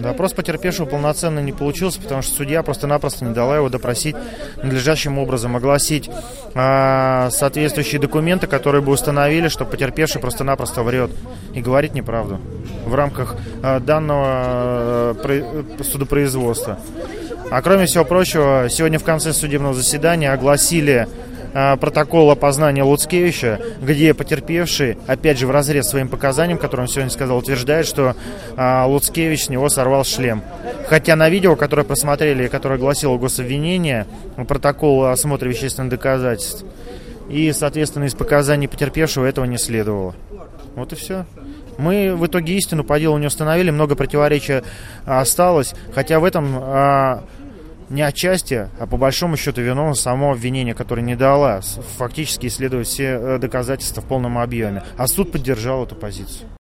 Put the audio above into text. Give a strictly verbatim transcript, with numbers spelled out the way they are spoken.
Допрос потерпевшего полноценно не получился, потому что судья просто-напросто не дала его допросить надлежащим образом, огласить а, соответствующие документы, которые бы установили, что потерпевший просто-напросто врет и говорит неправду в рамках а, данного а, судопроизводства. А кроме всего прочего, сегодня в конце судебного заседания огласили протокол опознания Луцкевича, где потерпевший, опять же, вразрез своим показаниям, которые он сегодня сказал, утверждает, что а, Луцкевич с него сорвал шлем. Хотя на видео, которое просмотрели и которое гласило гособвинение, протокол осмотра вещественных доказательств, и, соответственно, из показаний потерпевшего этого не следовало. Вот и все. Мы в итоге истину по делу не установили, много противоречия осталось, хотя в этом... А, не отчасти, а по большому счету виновно само обвинение, которое не дало фактически исследовать все доказательства в полном объеме. А суд поддержал эту позицию.